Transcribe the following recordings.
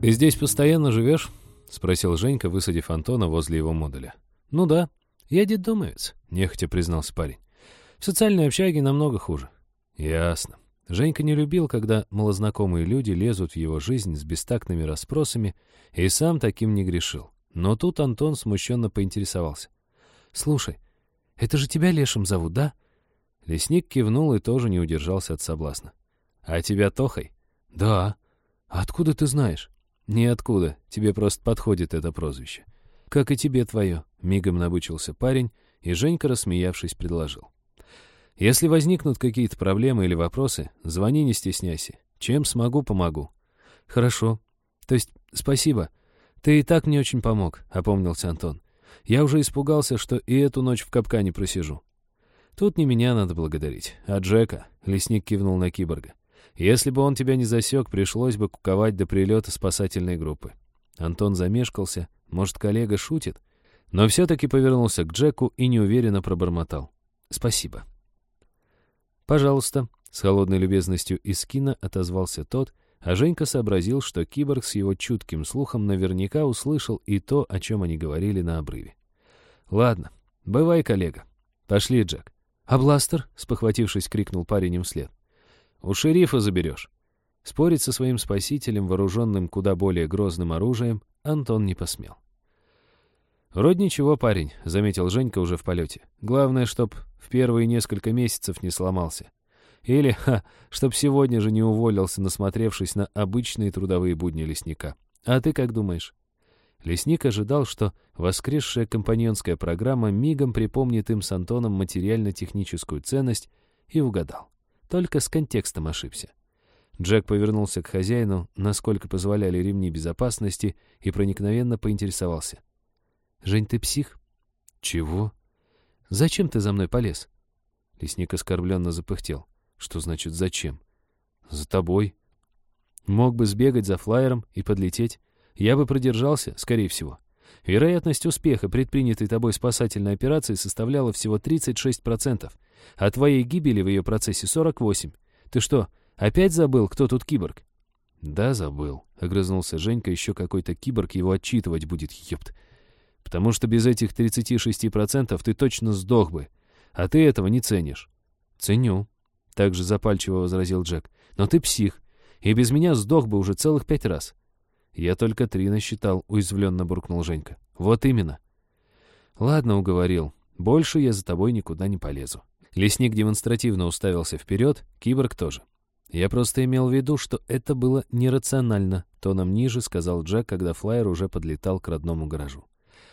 «Ты здесь постоянно живешь?» — спросил Женька, высадив Антона возле его модуля. «Ну да, я детдомовец», — нехотя признался парень. «В социальной общаге намного хуже». «Ясно». Женька не любил, когда малознакомые люди лезут в его жизнь с бестактными расспросами, и сам таким не грешил. Но тут Антон смущенно поинтересовался. «Слушай, это же тебя Лешим зовут, да?» Лесник кивнул и тоже не удержался от соблазна. «А тебя Тохой?» «Да». «А откуда ты знаешь?» «Ниоткуда, тебе просто подходит это прозвище». «Как и тебе твое», — мигом набычился парень, и Женька, рассмеявшись, предложил. «Если возникнут какие-то проблемы или вопросы, звони, не стесняйся. Чем смогу, помогу». «Хорошо. То есть спасибо. Ты и так мне очень помог», — опомнился Антон. «Я уже испугался, что и эту ночь в капкане просижу». «Тут не меня надо благодарить, а Джека», — лесник кивнул на киборга. «Если бы он тебя не засек, пришлось бы куковать до прилета спасательной группы». Антон замешкался, может, коллега шутит, но все-таки повернулся к Джеку и неуверенно пробормотал. «Спасибо». «Пожалуйста», — с холодной любезностью из кино отозвался тот, а Женька сообразил, что киборг с его чутким слухом наверняка услышал и то, о чем они говорили на обрыве. «Ладно, бывай, коллега. Пошли, Джек». «А бластер?» — спохватившись, крикнул парень им вслед. «У шерифа заберешь». Спорить со своим спасителем, вооруженным куда более грозным оружием, Антон не посмел. «Вроде ничего, парень», — заметил Женька уже в полете. «Главное, чтоб в первые несколько месяцев не сломался. Или, чтоб сегодня же не уволился, насмотревшись на обычные трудовые будни лесника. А ты как думаешь?» Лесник ожидал, что воскресшая компаньонская программа мигом припомнит им с Антоном материально-техническую ценность, и угадал. Только с контекстом ошибся. Джек повернулся к хозяину, насколько позволяли ремни безопасности, и проникновенно поинтересовался. «Жень, ты псих?» «Чего?» «Зачем ты за мной полез?» Лесник оскорбленно запыхтел. «Что значит «зачем»?» «За тобой». «Мог бы сбегать за флайером и подлететь. Я бы продержался, скорее всего. Вероятность успеха предпринятой тобой спасательной операции составляла всего 36%, а твоей гибели в ее процессе 48%. Ты что, опять забыл, кто тут киборг?» «Да, забыл», — огрызнулся Женька, еще какой-то киборг его отчитывать будет, ёпт. «Потому что без этих 36% ты точно сдох бы, а ты этого не ценишь». «Ценю», — также запальчиво возразил Джек. «Но ты псих, и без меня сдох бы уже целых 5 раз». «Я только 3 насчитал», — уязвленно буркнул Женька. «Вот именно». «Ладно, уговорил. Больше я за тобой никуда не полезу». Лесник демонстративно уставился вперед, киборг тоже. «Я просто имел в виду, что это было нерационально», — тоном ниже сказал Джек, когда флайер уже подлетал к родному гаражу.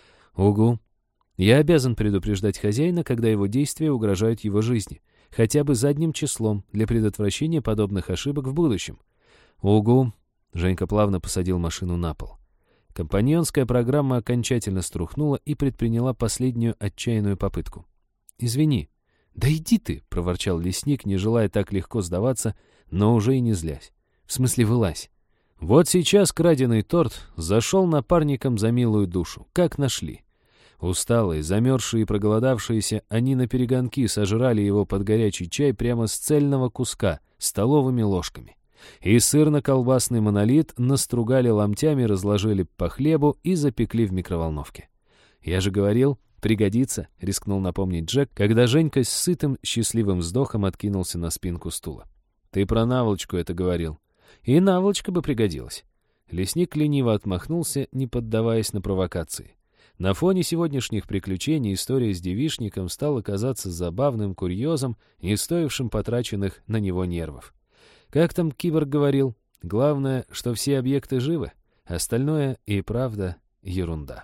«Угу. Я обязан предупреждать хозяина, когда его действия угрожают его жизни, хотя бы задним числом для предотвращения подобных ошибок в будущем». «Угу». Женька плавно посадил машину на пол. Компаньонская программа окончательно струхнула и предприняла последнюю отчаянную попытку. «Извини». «Да иди ты», — проворчал лесник, не желая так легко сдаваться, но уже и не злясь. «В смысле, вылазь». Вот сейчас краденый торт зашел напарникам за милую душу. Как нашли. Усталые, замерзшие и проголодавшиеся, они наперегонки сожрали его под горячий чай прямо с цельного куска, столовыми ложками. И сырно-колбасный монолит настругали ломтями, разложили по хлебу и запекли в микроволновке. «Я же говорил, пригодится», — рискнул напомнить Джек, когда Женька с сытым, счастливым вздохом откинулся на спинку стула. «Ты про наволочку это говорил. И наволочка бы пригодилась». Лесник лениво отмахнулся, не поддаваясь на провокации. На фоне сегодняшних приключений история с девичником стала казаться забавным курьезом, не стоившим потраченных на него нервов. Как там киборг говорил, главное, что все объекты живы, остальное и правда ерунда.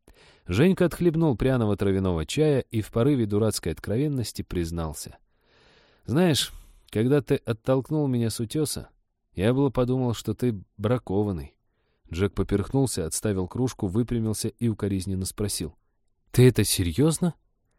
Женька отхлебнул пряного травяного чая и в порыве дурацкой откровенности признался. «Знаешь, когда ты оттолкнул меня с утеса, я было подумал, что ты бракованный». Джек поперхнулся, отставил кружку, выпрямился и укоризненно спросил. «Ты это серьезно?»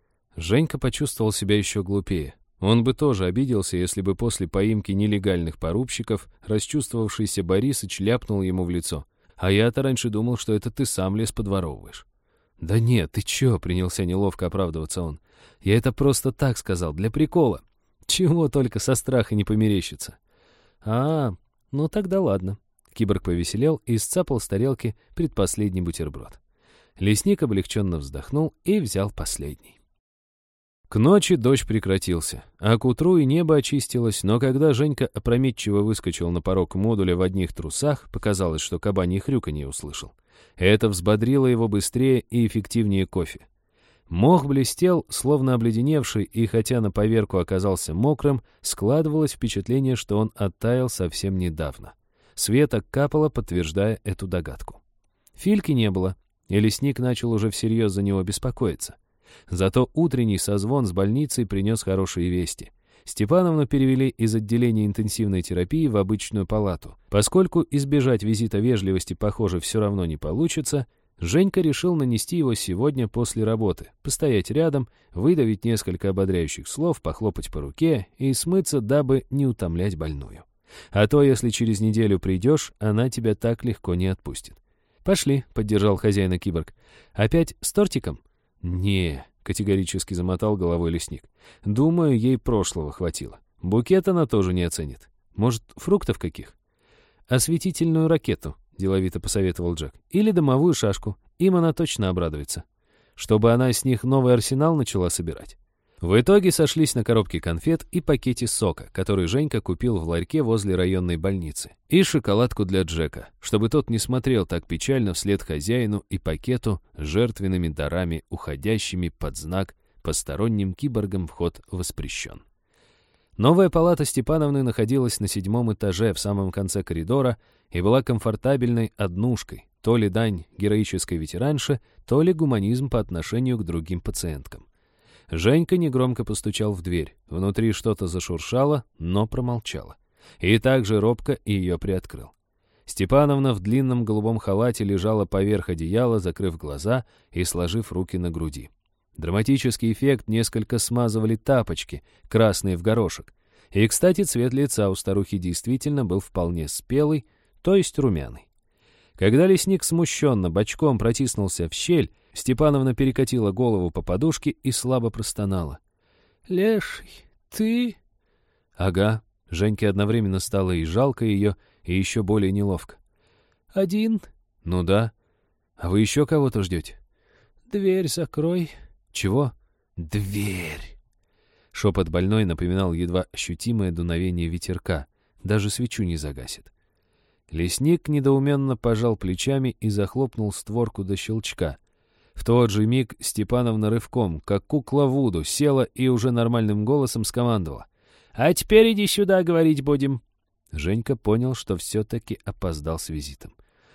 Женька почувствовал себя еще глупее. Он бы тоже обиделся, если бы после поимки нелегальных порубщиков расчувствовавшийся Борисыч ляпнул ему в лицо. «А я-то раньше думал, что это ты сам лес подворовываешь». «Да нет, ты чё?» — принялся неловко оправдываться он. «Я это просто так сказал, для прикола. Чего только со страха не померещится». «А, ну тогда ладно». Киборг повеселел и сцапал с тарелки предпоследний бутерброд. Лесник облегченно вздохнул и взял последний. К ночи дождь прекратился, а к утру и небо очистилось, но когда Женька опрометчиво выскочил на порог модуля в одних трусах, показалось, что кабанье хрюканье услышал. Это взбодрило его быстрее и эффективнее кофе. Мох блестел, словно обледеневший, и хотя на поверку оказался мокрым, складывалось впечатление, что он оттаял совсем недавно. Света капала, подтверждая эту догадку. Фильки не было, и лесник начал уже всерьез за него беспокоиться. Зато утренний созвон с больницей принес хорошие вести. Степановну перевели из отделения интенсивной терапии в обычную палату. Поскольку избежать визита вежливости, похоже, все равно не получится, Женька решил нанести его сегодня после работы, постоять рядом, выдавить несколько ободряющих слов, похлопать по руке и смыться, дабы не утомлять больную. А то, если через неделю придешь, она тебя так легко не отпустит. «Пошли», — поддержал хозяина киборг. «Опять с тортиком?» «Не», — категорически замотал головой лесник. «Думаю, ей прошлого хватило. Букет она тоже не оценит. Может, фруктов каких?» «Осветительную ракету», — деловито посоветовал Джек. «Или дымовую шашку. Им она точно обрадуется. Чтобы она с них новый арсенал начала собирать». В итоге сошлись на коробке конфет и пакете сока, который Женька купил в ларьке возле районной больницы, и шоколадку для Джека, чтобы тот не смотрел так печально вслед хозяину и пакету с жертвенными дарами, уходящими под знак «Посторонним киборгам вход воспрещен». Новая палата Степановны находилась на 7-м этаже в самом конце коридора и была комфортабельной однушкой, то ли дань героической ветеранше, то ли гуманизм по отношению к другим пациенткам. Женька негромко постучал в дверь. Внутри что-то зашуршало, но промолчало. И также робко ее приоткрыл. Степановна в длинном голубом халате лежала поверх одеяла, закрыв глаза и сложив руки на груди. Драматический эффект несколько смазывали тапочки, красные в горошек. И, кстати, цвет лица у старухи действительно был вполне спелый, то есть румяный. Когда лесник смущенно бочком протиснулся в щель, Степановна перекатила голову по подушке и слабо простонала. «Леший, ты?» «Ага». Женьке одновременно стало и жалко ее, и еще более неловко. «Один?» «Ну да. А вы еще кого-то ждете?» «Дверь закрой». «Чего?» «Дверь!» Шепот больной напоминал едва ощутимое дуновение ветерка. Даже свечу не загасит. Лесник недоуменно пожал плечами и захлопнул створку до щелчка. В тот же миг Степановна рывком, как кукла Вуду, села и уже нормальным голосом скомандовала. «А теперь иди сюда, говорить будем». Женька понял, что все-таки опоздал с визитом.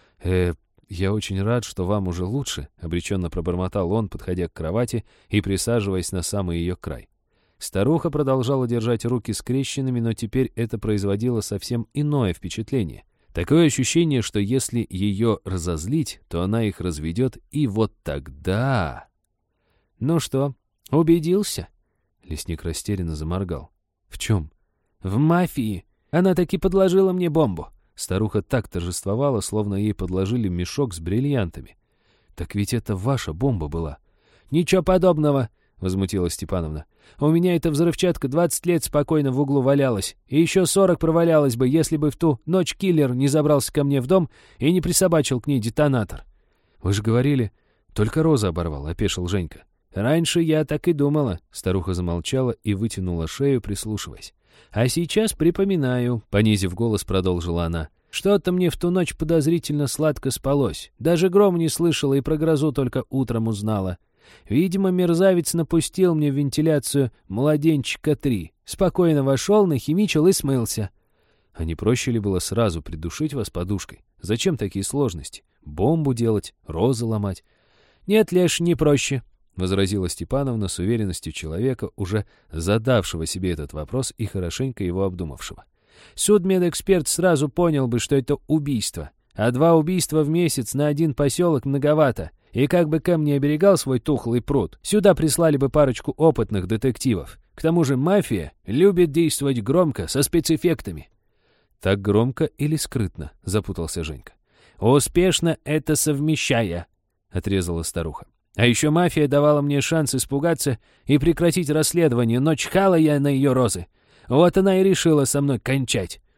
«Я очень рад, что вам уже лучше», — обреченно пробормотал он, подходя к кровати и присаживаясь на самый ее край. Старуха продолжала держать руки скрещенными, но теперь это производило совсем иное впечатление. Такое ощущение, что если ее разозлить, то она их разведет, и вот тогда... «Ну что, убедился?» Лесник растерянно заморгал. «В чем?» «В мафии. Она таки подложила мне бомбу». Старуха так торжествовала, словно ей подложили мешок с бриллиантами. «Так ведь это ваша бомба была». «Ничего подобного», — возмутилась Степановна. «У меня эта взрывчатка 20 лет спокойно в углу валялась, и еще 40 провалялась бы, если бы в ту ночь киллер не забрался ко мне в дом и не присобачил к ней детонатор». «Вы же говорили, только Роза оборвал», — опешил Женька. «Раньше я так и думала», — старуха замолчала и вытянула шею, прислушиваясь. «А сейчас припоминаю», — понизив голос, продолжила она. «Что-то мне в ту ночь подозрительно сладко спалось. Даже гром не слышала и про грозу только утром узнала. Видимо, мерзавец напустил мне в вентиляцию младенчика-3. Спокойно вошел, нахимичил и смылся». «А не проще ли было сразу придушить вас подушкой? Зачем такие сложности? Бомбу делать, розы ломать?» «Нет, Леш, не проще», — возразила Степановна с уверенностью человека, уже задавшего себе этот вопрос и хорошенько его обдумавшего. «Судмедэксперт сразу понял бы, что это убийство. А 2 убийства в месяц на 1 поселок многовато. И как бы Кэм не оберегал свой тухлый пруд, сюда прислали бы парочку опытных детективов. К тому же мафия любит действовать громко, со спецэффектами». «Так громко или скрытно?» — запутался Женька. «Успешно это совмещая», — отрезала старуха. «А еще мафия давала мне шанс испугаться и прекратить расследование, но чхала я на ее розы. Вот она и решила со мной кончать.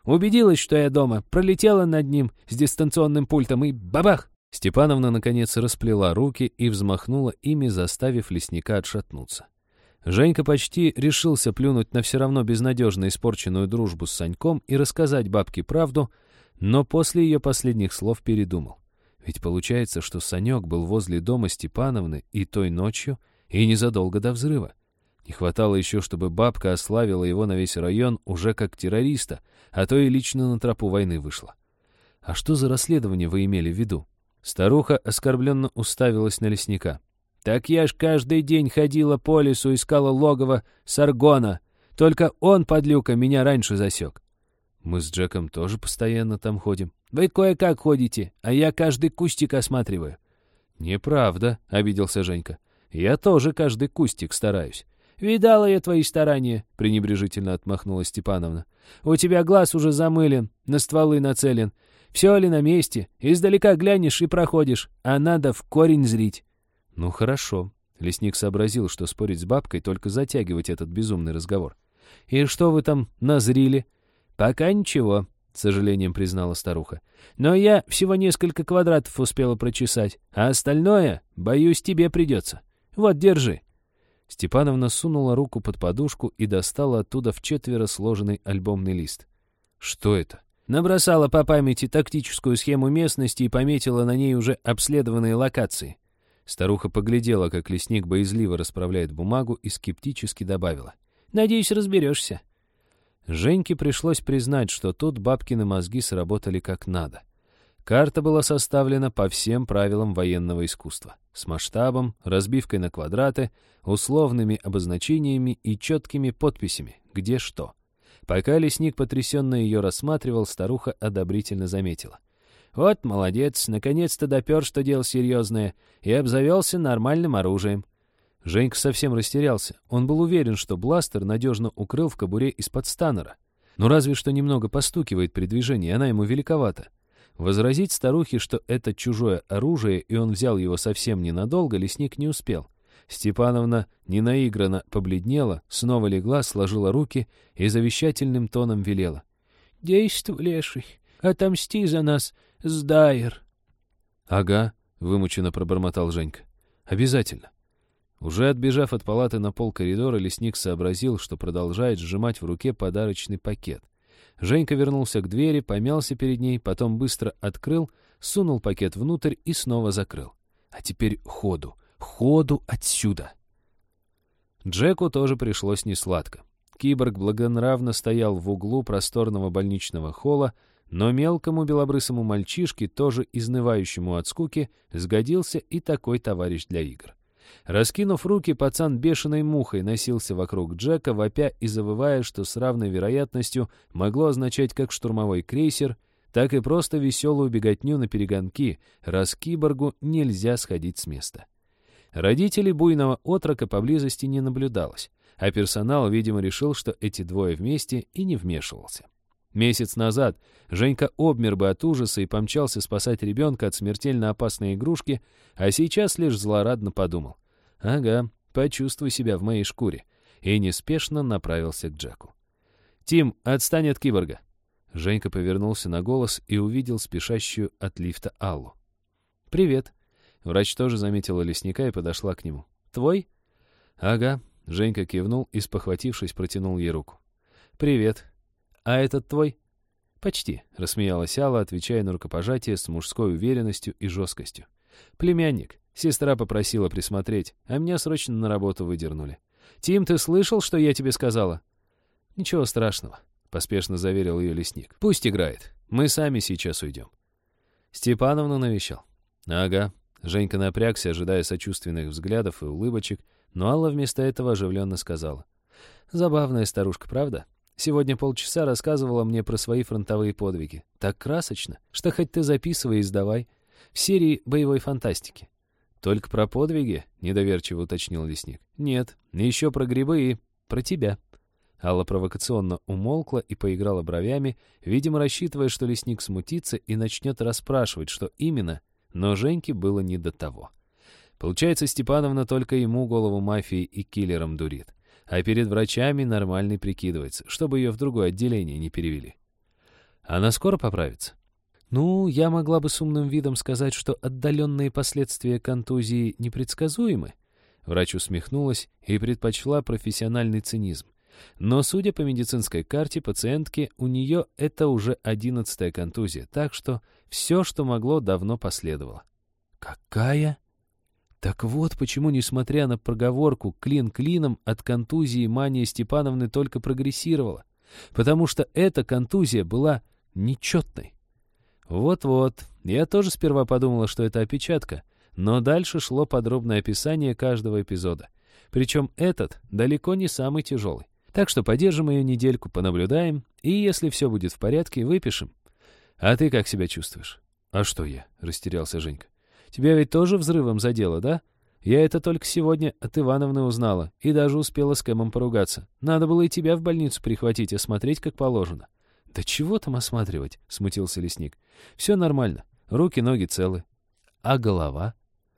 Убедилась, что я дома, пролетела над ним с дистанционным пультом и бабах!» Степановна, наконец, расплела руки и взмахнула ими, заставив лесника отшатнуться. Женька почти решился плюнуть на все равно безнадежно испорченную дружбу с Саньком и рассказать бабке правду, но после ее последних слов передумал. Ведь получается, что Санек был возле дома Степановны и той ночью, и незадолго до взрыва. Не хватало еще, чтобы бабка ославила его на весь район уже как террориста, а то и лично на тропу войны вышла. «А что за расследование вы имели в виду?» Старуха оскорбленно уставилась на лесника. «Так я ж каждый день ходила по лесу, искала логово Саргона. Только он, подлюка, меня раньше засек». «Мы с Джеком тоже постоянно там ходим». «Вы кое-как ходите, а я каждый кустик осматриваю». «Неправда», — обиделся Женька. «Я тоже каждый кустик стараюсь». «Видала я твои старания», — пренебрежительно отмахнулась Степановна. «У тебя глаз уже замылен, на стволы нацелен. Все ли на месте? Издалека глянешь и проходишь, а надо в корень зрить». «Ну хорошо». Лесник сообразил, что спорить с бабкой, только затягивать этот безумный разговор. «И что вы там назрили?» «Пока ничего», — с сожалением признала старуха. «Но я всего несколько квадратов успела прочесать, а остальное, боюсь, тебе придется. Вот, держи». Степановна сунула руку под подушку и достала оттуда вчетверо сложенный альбомный лист. «Что это?» Набросала по памяти тактическую схему местности и пометила на ней уже обследованные локации. Старуха поглядела, как лесник боязливо расправляет бумагу, и скептически добавила. «Надеюсь, разберешься». Женьке пришлось признать, что тут бабкины мозги сработали как надо. Карта была составлена по всем правилам военного искусства. С масштабом, разбивкой на квадраты, условными обозначениями и четкими подписями, где что. Пока лесник потрясенно ее рассматривал, старуха одобрительно заметила. «Вот молодец, наконец-то допер, что дело серьезное, и обзавелся нормальным оружием». Женька совсем растерялся. Он был уверен, что бластер надежно укрыл в кобуре из-под станера. Но разве что немного постукивает при движении, она ему великовата. Возразить старухе, что это чужое оружие, и он взял его совсем ненадолго, лесник не успел. Степановна ненаигранно побледнела, снова легла, сложила руки и завещательным тоном велела. «Действуй, леший, отомсти за нас, сдайер». «Ага», — вымученно пробормотал Женька. «Обязательно». Уже отбежав от палаты на пол коридора, лесник сообразил, что продолжает сжимать в руке подарочный пакет. Женька вернулся к двери, помялся перед ней, потом быстро открыл, сунул пакет внутрь и снова закрыл. «А теперь ходу отсюда!» Джеку тоже пришлось несладко. Киборг благонравно стоял в углу просторного больничного холла, но мелкому белобрысому мальчишке, тоже изнывающему от скуки, сгодился и такой товарищ для игр. Раскинув руки, пацан бешеной мухой носился вокруг Джека, вопя и завывая, что с равной вероятностью могло означать как штурмовой крейсер, так и просто веселую беготню на перегонки, раз киборгу нельзя сходить с места. Родителей буйного отрока поблизости не наблюдалось, а персонал, видимо, решил, что эти двое вместе, и не вмешивался. Месяц назад Женька обмер бы от ужаса и помчался спасать ребенка от смертельно опасной игрушки, а сейчас лишь злорадно подумал. «Ага, почувствуй себя в моей шкуре», и неспешно направился к Джеку. «Тим, отстань от киборга!» Женька повернулся на голос и увидел спешащую от лифта Аллу. «Привет!» Врач тоже заметила лесника и подошла к нему. «Твой?» «Ага», — Женька кивнул и, спохватившись, протянул ей руку. «Привет. А этот твой?» «Почти», — рассмеялась Алла, отвечая на рукопожатие с мужской уверенностью и жесткостью. «Племянник. Сестра попросила присмотреть, а меня срочно на работу выдернули. Тим, ты слышал, что я тебе сказала?» «Ничего страшного», — поспешно заверил ее лесник. «Пусть играет. Мы сами сейчас уйдем». Степановну навещал. «Ага». Женька напрягся, ожидая сочувственных взглядов и улыбочек, но Алла вместо этого оживленно сказала. «Забавная старушка, правда? Сегодня полчаса рассказывала мне про свои фронтовые подвиги. Так красочно, что хоть ты записывай и сдавай. В серии боевой фантастики». «Только про подвиги?» — недоверчиво уточнил лесник. «Нет, еще про грибы и про тебя». Алла провокационно умолкла и поиграла бровями, видимо, рассчитывая, что лесник смутится и начнет расспрашивать, что именно, но Женьке было не до того. Получается, Степановна только ему голову мафии и киллером дурит, а перед врачами нормальный прикидывается, чтобы ее в другое отделение не перевели. Она скоро поправится? Ну, я могла бы с умным видом сказать, что отдаленные последствия контузии непредсказуемы. Врач усмехнулась и предпочла профессиональный цинизм. Но, судя по медицинской карте пациентки, у нее это уже 11-я контузия, так что все, что могло, давно последовало. Какая? Так вот почему, несмотря на проговорку клин клином, от контузии мания Степановны только прогрессировала. Потому что эта контузия была нечетной. Вот-вот, я тоже сперва подумала, что это опечатка, но дальше шло подробное описание каждого эпизода. Причем этот далеко не самый тяжелый. Так что подержим ее недельку, понаблюдаем, и если все будет в порядке, выпишем. А ты как себя чувствуешь? А что я? Растерялся Женька. Тебя ведь тоже взрывом задело, да? Я это только сегодня от Ивановны узнала и даже успела с Кэмом поругаться. Надо было и тебя в больницу прихватить, осмотреть как положено. «Да чего там осматривать?» — смутился лесник. «Все нормально. Руки, ноги целы. А голова?»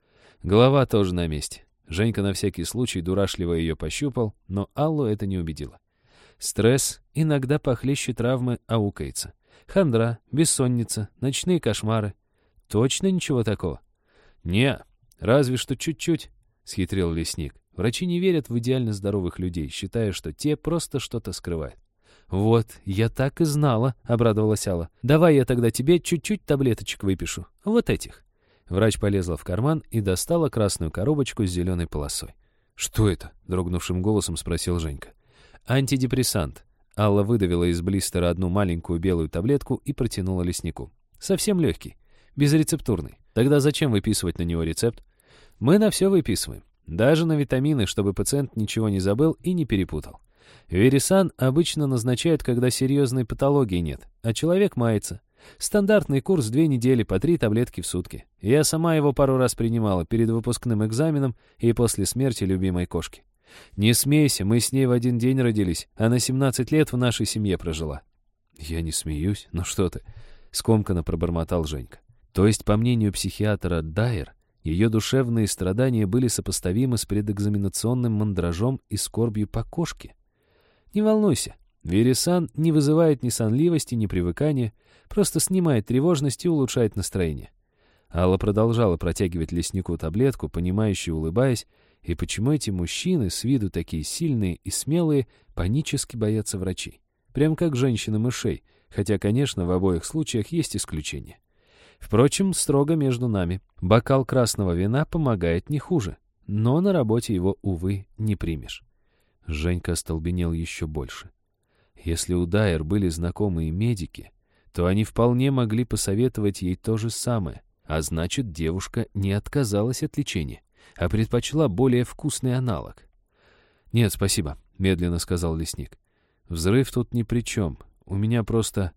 Голова тоже на месте. Женька на всякий случай дурашливо ее пощупал, но Аллу это не убедило. Стресс иногда похлеще травмы аукается. Хандра, бессонница, ночные кошмары. Точно ничего такого? «Не, разве что чуть-чуть», — схитрил лесник. Врачи не верят в идеально здоровых людей, считая, что те просто что-то скрывают. «Вот, я так и знала», — обрадовалась Алла. «Давай я тогда тебе чуть-чуть таблеточек выпишу. Вот этих». Врач полезла в карман и достала красную коробочку с зеленой полосой. «Что это?» — дрогнувшим голосом спросил Женька. «Антидепрессант». Алла выдавила из блистера одну маленькую белую таблетку и протянула леснику. «Совсем легкий, безрецептурный. Тогда зачем выписывать на него рецепт?» «Мы на все выписываем. Даже на витамины, чтобы пациент ничего не забыл и не перепутал. Верисан обычно назначают, когда серьезной патологии нет, а человек мается. Стандартный курс 2 недели по 3 таблетки в сутки. Я сама его пару раз принимала перед выпускным экзаменом и после смерти любимой кошки. Не смейся, мы с ней в один день родились, а на 17 лет в нашей семье прожила». «Я не смеюсь, ну что ты», — скомканно пробормотал Женька. То есть, по мнению психиатра Дайер, ее душевные страдания были сопоставимы с предэкзаменационным мандражом и скорбью по кошке? Не волнуйся, Верисан не вызывает ни сонливости, ни привыкания, просто снимает тревожность и улучшает настроение. Алла продолжала протягивать леснику таблетку, понимающе улыбаясь, и почему эти мужчины, с виду такие сильные и смелые, панически боятся врачей. Прям как женщины-мышей, хотя, конечно, в обоих случаях есть исключения. Впрочем, строго между нами. Бокал красного вина помогает не хуже, но на работе его, увы, не примешь. Женька остолбенел еще больше. Если у Дайер были знакомые медики, то они вполне могли посоветовать ей то же самое, а значит, девушка не отказалась от лечения, а предпочла более вкусный аналог. «Нет, спасибо», — медленно сказал лесник. «Взрыв тут ни при чем. У меня просто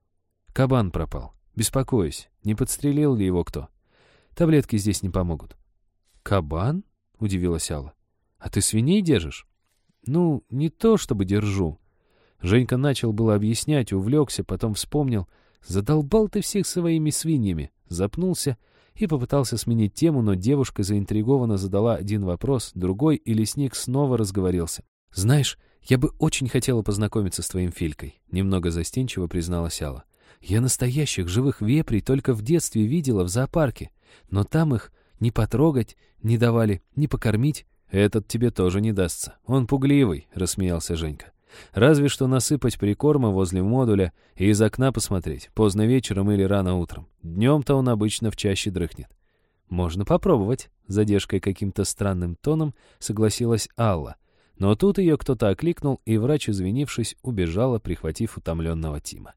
кабан пропал. Беспокоюсь, не подстрелил ли его кто. Таблетки здесь не помогут». «Кабан?» — удивилась Алла. «А ты свиней держишь?» «Ну, не то чтобы держу». Женька начал было объяснять, увлекся, потом вспомнил. «Задолбал ты всех своими свиньями!» Запнулся и попытался сменить тему, но девушка заинтригованно задала один вопрос, другой, и лесник снова разговорился. «Знаешь, я бы очень хотела познакомиться с твоим Филькой», — немного застенчиво призналась Алла. «Я настоящих живых вепрей только в детстве видела в зоопарке, но там их ни потрогать не давали, ни покормить». «Этот тебе тоже не дастся. Он пугливый», — рассмеялся Женька. «Разве что насыпать прикорма возле модуля и из окна посмотреть, поздно вечером или рано утром. Днем-то он обычно в чаще дрыхнет». «Можно попробовать», — задержкой каким-то странным тоном согласилась Алла. Но тут ее кто-то окликнул, и врач, извинившись, убежала, прихватив утомленного Тима.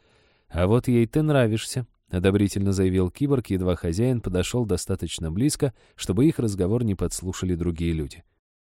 «А вот ей ты нравишься», — одобрительно заявил киборг, едва хозяин подошел достаточно близко, чтобы их разговор не подслушали другие люди.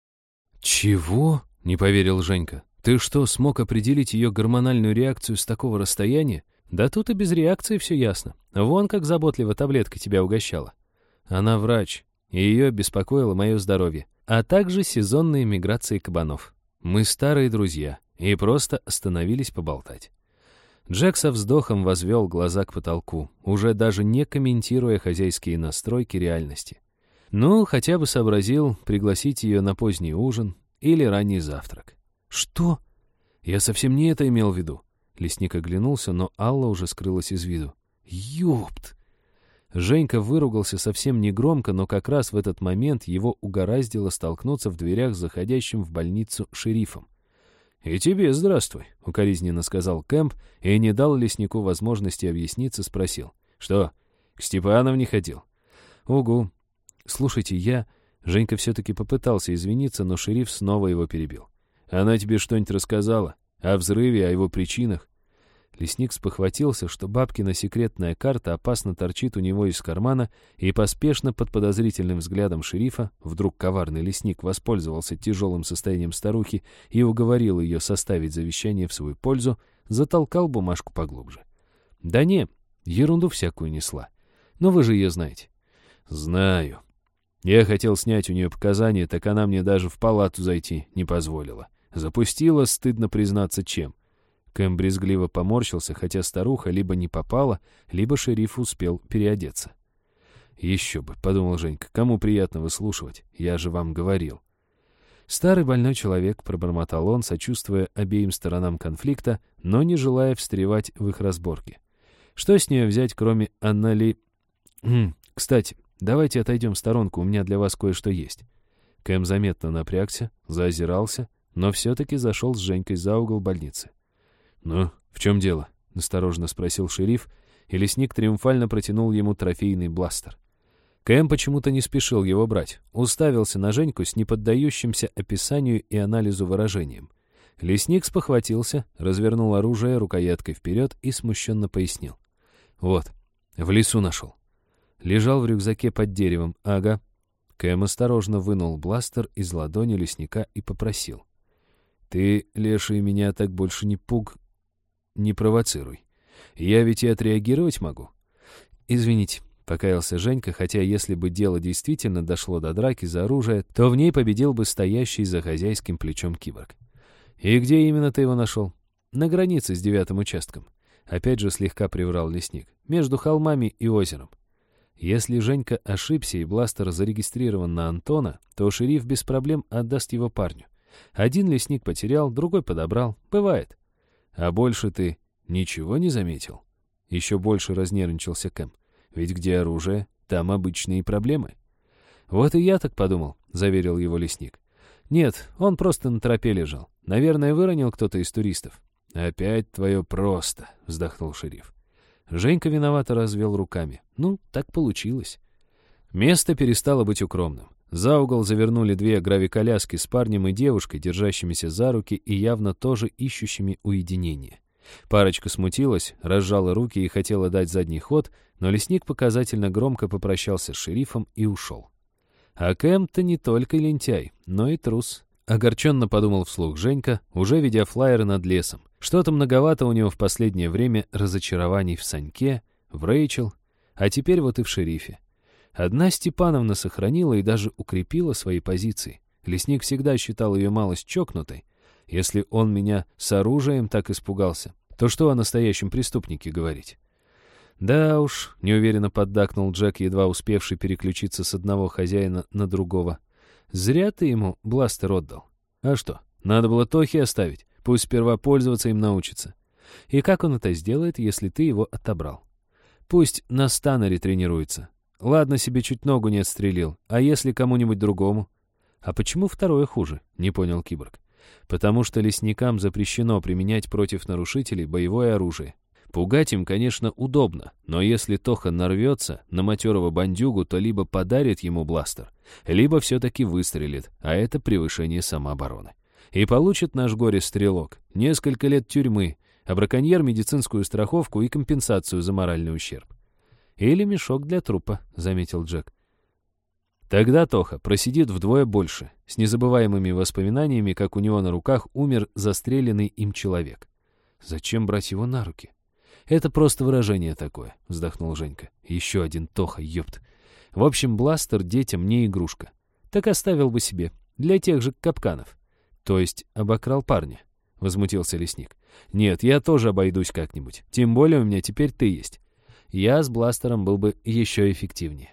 «Чего?» — не поверил Женька. «Ты что, смог определить ее гормональную реакцию с такого расстояния?» «Да тут и без реакции все ясно. Вон как заботливо таблетка тебя угощала». «Она врач, и ее беспокоило мое здоровье, а также сезонные миграции кабанов. Мы старые друзья и просто остановились поболтать». Джек со вздохом возвел глаза к потолку, уже даже не комментируя хозяйские настройки реальности. Ну, хотя бы сообразил пригласить ее на поздний ужин или ранний завтрак. «Что?» «Я совсем не это имел в виду. Лесник оглянулся, но Алла уже скрылась из виду. «Ёпт!» Женька выругался совсем негромко, но как раз в этот момент его угораздило столкнуться в дверях с заходящим в больницу шерифом. «И тебе здравствуй», — укоризненно сказал Кэмп и не дал леснику возможности объясниться, спросил. «Что, к Степановне ходил?» «Угу. Слушайте, Женька все-таки попытался извиниться, но шериф снова его перебил. «Она тебе что-нибудь рассказала? О взрыве, о его причинах?» Лесник спохватился, что бабкина секретная карта опасно торчит у него из кармана, и поспешно под подозрительным взглядом шерифа, вдруг коварный лесник воспользовался тяжелым состоянием старухи и уговорил ее составить завещание в свою пользу, затолкал бумажку поглубже. «Да не, ерунду всякую несла. Но вы же ее знаете». «Знаю. Я хотел снять у нее показания, так она мне даже в палату зайти не позволила. Запустила, стыдно признаться, чем». Кэм брезгливо поморщился, хотя старуха либо не попала, либо шериф успел переодеться. «Еще бы», — подумал Женька, — «кому приятно выслушивать? Я же вам говорил». «Старый больной человек», — пробормотал он, сочувствуя обеим сторонам конфликта, но не желая встревать в их разборки. «Что с нее взять, кроме Кстати, давайте отойдем в сторонку, у меня для вас кое-что есть». Кэм заметно напрягся, заозирался, но все-таки зашел с Женькой за угол больницы. «Ну, в чем дело?» — настороженно спросил шериф, и лесник триумфально протянул ему трофейный бластер. Кэм почему-то не спешил его брать, уставился на Женьку с неподдающимся описанию и анализу выражением. Лесник спохватился, развернул оружие рукояткой вперед и смущенно пояснил. «Вот, в лесу нашел. Лежал в рюкзаке под деревом, ага». Кэм осторожно вынул бластер из ладони лесника и попросил. «Ты, леший, меня так больше не провоцируй. Я ведь и отреагировать могу». «Извините», — покаялся Женька, хотя если бы дело действительно дошло до драки за оружие, то в ней победил бы стоящий за хозяйским плечом киборг. «И где именно ты его нашел?» «На границе с 9-м участком». Опять же слегка приврал лесник. «Между холмами и озером». Если Женька ошибся и бластер зарегистрирован на Антона, то шериф без проблем отдаст его парню. Один лесник потерял, другой подобрал. Бывает. А больше ты ничего не заметил? Еще больше разнервничался Кэм. Ведь где оружие, там обычные проблемы. Вот и я так подумал, заверил его лесник. Нет, он просто на тропе лежал. Наверное, выронил кто-то из туристов. Опять твое просто, вздохнул шериф. Женька виновато развел руками. Ну, так получилось. Место перестало быть укромным. За угол завернули две гравиколяски с парнем и девушкой, держащимися за руки и явно тоже ищущими уединение. Парочка смутилась, разжала руки и хотела дать задний ход, но лесник показательно громко попрощался с шерифом и ушел. А Кэм-то не только лентяй, но и трус. Огорченно подумал вслух Женька, уже видя флаеры над лесом. Что-то многовато у него в последнее время разочарований в Саньке, в Рэйчел, а теперь вот и в шерифе. Одна Степановна сохранила и даже укрепила свои позиции. Лесник всегда считал ее малость чокнутой. Если он меня с оружием так испугался, то что о настоящем преступнике говорить? Да уж, неуверенно поддакнул Джек, едва успевший переключиться с одного хозяина на другого. Зря ты ему бластер отдал. А что, надо было Тохе оставить, пусть сперва пользоваться им научится. И как он это сделает, если ты его отобрал? Пусть на станере тренируется. Ладно, себе чуть ногу не отстрелил, а если кому-нибудь другому? А почему второе хуже, не понял киборг. Потому что лесникам запрещено применять против нарушителей боевое оружие. Пугать им, конечно, удобно, но если Тоха нарвется на матерого бандюгу, то либо подарит ему бластер, либо все-таки выстрелит, а это превышение самообороны. И получит наш горе-стрелок несколько лет тюрьмы, а браконьер медицинскую страховку и компенсацию за моральный ущерб. «Или мешок для трупа», — заметил Джек. Тогда Тоха просидит вдвое больше, с незабываемыми воспоминаниями, как у него на руках умер застреленный им человек. Зачем брать его на руки? Это просто выражение такое, вздохнул Женька. Еще один Тоха, ёпт. В общем, бластер детям не игрушка. Так оставил бы себе, для тех же капканов. То есть обокрал парня, возмутился лесник. Нет, я тоже обойдусь как-нибудь, тем более у меня теперь ты есть. Я с бластером был бы еще эффективнее.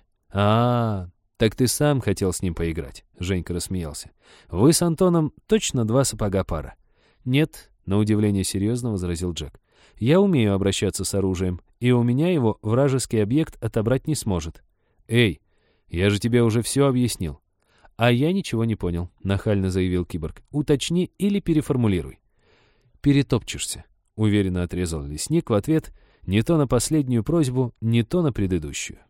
Так ты сам хотел с ним поиграть, Женька рассмеялся. Вы с Антоном точно два сапога пара? Нет, на удивление серьезно возразил Джек. Я умею обращаться с оружием, и у меня его вражеский объект отобрать не сможет». «Эй, я же тебе уже все объяснил». «А я ничего не понял», — нахально заявил киборг. «Уточни или переформулируй». «Перетопчешься», — уверенно отрезал лесник в ответ не то на последнюю просьбу, не то на предыдущую.